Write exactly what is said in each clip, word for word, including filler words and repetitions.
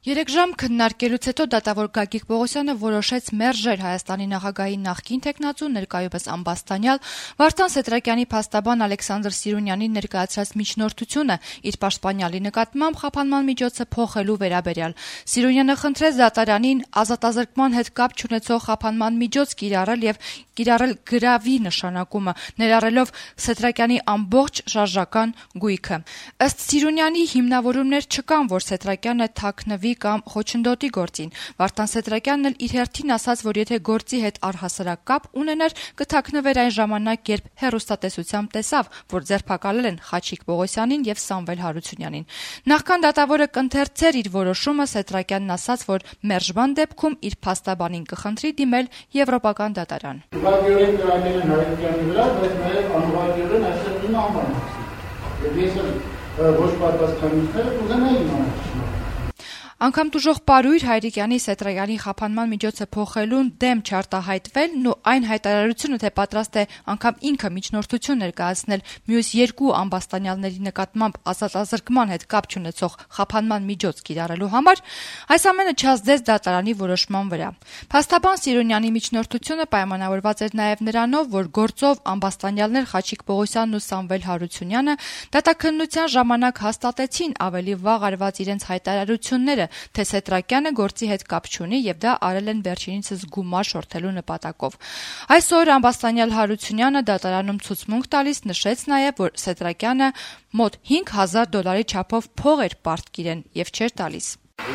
Երեք ժամ քննարկելուց հետո դատավոր Գագիկ Պողոսյանը որոշեց մերժել Հայաստանի նախագահի նախկին թեկնածու, ներկայումս ամբաստանյալ Վարդան Սետրակյանի փաստաբան Ալեքսանդր Սիրունյանի ներկայացրած միջնորդությունը իր պաշտպանյալի նկատմամբ խափանման միջոցը փոխելու վերաբերյալ։ Սիրունյանը խնդրեց դատարանին ազատազրկման հետ կապ չունեցող խափանման միջոց կիրառել եւ կիրառել գրավի նշանակումը, ներառելով Սետրակյանի ամբողջ շարժական գույքը։ Ըստ Սիրունյանի հիմնավորումներ չկան, որ Սետրակյանը թաքնվի կամ խոչընդոտի գործին։ Վարդան Սետրակյանն էլ իր հերթին ասաց, որ եթե գործի հետ առհասարակ կապ ունենար, կթաքնվեր այն ժամանակ, երբ հեռուստատեսությամբ տեսավ, որ ձերբակալել են Խաչիկ Պողոսյանին եւ Սամվել Հարությունյանին։ Նախքան դատավորը կընթերցեր իր որոշումը, Սետրակյանն ասաց, որ մերժման դեպքում իր փաստաբանին կխնդրի դիմել Եվրոպական դատարան։ Ուղղակիորեն կրակել են Հարությունյանի վրա, բայց նաեւ անուղղակիորեն այսօր իմ անվանը։ Եվ ես ոչ պատասխանատու կուզենայի իմանալ։ Անգամ տուժող Պարույր Հայրիկյանի Սետրակյանի խափանման միջոցը փոխելուն դեմ չարտահայտվելն ու այն հայտարարությունը, թե պատրաստ է անգամ ինքը միջնորդություն ներկայացնել մյուս երկու ամբաստանյալների նկատմամբ ազատազրկման հետ կապ չունեցող խափանման միջոց կիրառելու համար, այս ամենը չազդեց դատարանի որոշման վրա։ Փաստաբան Սիրունյանի միջնորդությունը պայմանավորված էր նաև նրանով, որ գործով ամբաստանյալներ Խաչիկ Պողոսյանն ու Սամվել Հարությունյանը դատաքննության ժամանակ հաստատեցին ավելի վաղ արված իրենց հայտարարությունները, թե Սետրակյանը գործի հետ կապ չունի եւ դա արել են վերջինիցս գումար շորթելու նպատակով։ Այսօր ամբաստանյալ Հարությունյանը դատարանում ցուցմունք տալիս նշեց նաեւ, որ Սետրակյանը մոտ հինգ հազար դոլարի չափով փող էր պարտքիրեն եւ չէր տալիս։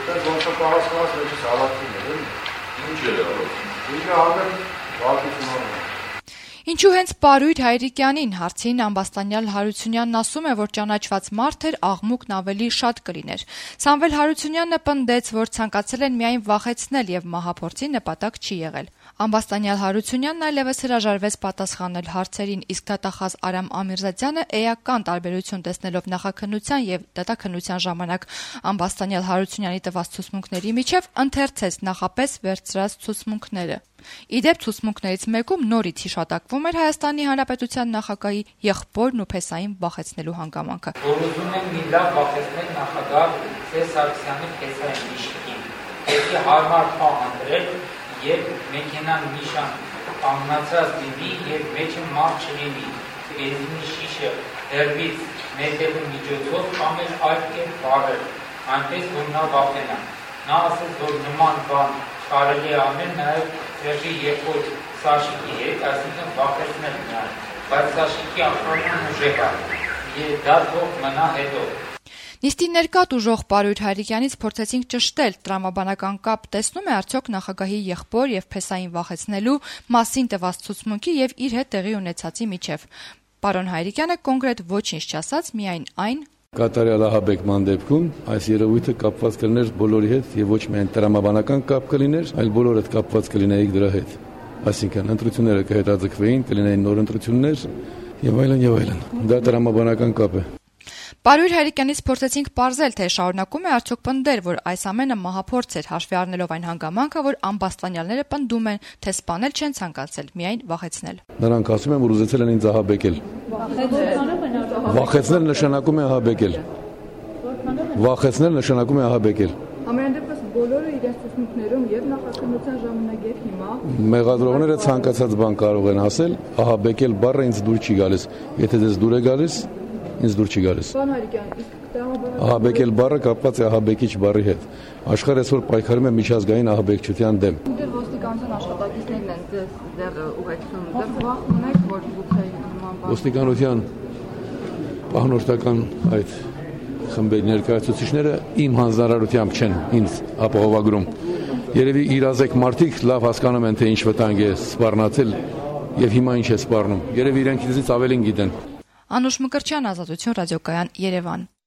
Ինչու հենց Պարույր Հայրիկյանին, հարցին ամբաստանյալ Հարությունյանն ասում է, որ ճանաչված մարդ էր, աղմուկն ավելի շատ կլիներ։ Սամվել Հարությունյանը պնդեց, որ ցանկացել են միայն վախեցնել եւ մահափորձի նպատակ չի եղել։ Ամբաստանյալ Հարությունյանն այլևս հրաժարվեց պատասխանել հարցերին, իսկ դատախազ Արամ Ամիրզադյանը էական տարբերություն տեսնելով նախաքննության եւ դատաքննության ժամանակ ամբաստանյալ Հարությունյանի տված ցուցմունքների միջև ընթերցեց նախապես վերցրած ցուցմունքները։ Իդեպ ցուցմունքներից մեկում նորից հիշատակվում էր Հայաստանի Հանրապետության նախագահի եղբորն ու փեսային վախեցնելու հանգամանքը։ Ուզում եմ մի լավ վախեցնել նախագահ Սերժ Սարգսյանի փեսային միշկին։ Պետք է հարմար փող ընտրել եւ մեքենան նիշան կանգնացած լինի եւ մեջը մարդ չլինի։ Բենզինի շիշը հերվից նետելու միջոցով կամ էլ այլ կերպ վառել, այնպես որ նա վախենա։ Նա ասաց, որ նման բան կարելի է անել նաեւ Սերժի եղբոր Սաշիկի հետ, այսինքն վախեցնել նրան, բայց Սաշիկի ապրանքն ուժեղ է եւ դա թող մնա հետո։ Նիստի ներկա տուժող Պարույր Հայրիկյանից փորձեցինք ճշտել տրամաբանական կապ տեսնում է արդյոք նախագահի եղբոր եւ փեսային վախեցնելու մասին տված ցուցմունքի եւ իր հետ տեղի ունեցածի միջև։ Պարոն Հայրիկյանը կոնկրետ ոչինչ չասաց, միայն այն Կատարյալ ահաբեկման դեպքում այս երևույթը կապված կլիներ բոլորի հետ եւ ոչ միայն տրամաբանական կապ կլիներ, այլ բոլորը կապված կլինեիք դրա հետ։ Այսինքն ընտրությունները կհետաձգվեին, կլինեին նոր ընտրություններ եւ այլն եւ այլն։ Դա տրամաբանական կապ է։ Պարույր Հայրիկյանից փորձեցինք պարզել, թե շարունակում է արդյոք պնդել, որ այս ամենը մահափորձ էր, հաշվի առնելով այն հանգամանքը, որ ամբաստանյալները պնդում են, թե սպանել չեն ցանկացել, միայն վախեցնել։ Նրանք ասում են, որ ուզեցել են ինձ ահաբեկել։ Վախեցնել նշանակում է ահաբեկել։ Վախեցնել նշանակում է ահաբեկել։ Ամեն դեպս բոլորը իրենց ցուցմունքներում եւ նախաքննության ժամանակ եւ հիմա մեղադրողները ցանկացած բան կարող են ասել, ահաբեկել բառը ինձ դուր չի գալիս։ Եթե դες դուր է գալիս, ինձ դուր չի գալիս։ Պարոն Հայրիկյան, իսկ ահաբեկել բառը կապված է ահաբեկիչ բառի հետ։ Աշխարհը այսօր պայքարում է միջազգային ահաբեկչության դեմ։ Դեռ ոստիկանության աշխատակիցներն են դες դեռ ուղեկցում, դեռ վախ ունեք, որ գուցե նման բան։ Ոստիկանության պահնորդական այդ խմբերի ներկայացուցիչները իմ հանձնարարությամբ չեն ինձ ապահովագրում։ Երևի իրազեկ մարդիկ լավ հասկանում են, թե ինչ վտանգ է սպառնացել եւ հիմա ինչ է սպառնում։ Երևի իրենք ինձից ավելին գիտեն։ Անուշ Մկրտչյան, Ազատություն ռադիոկայան, Երևան։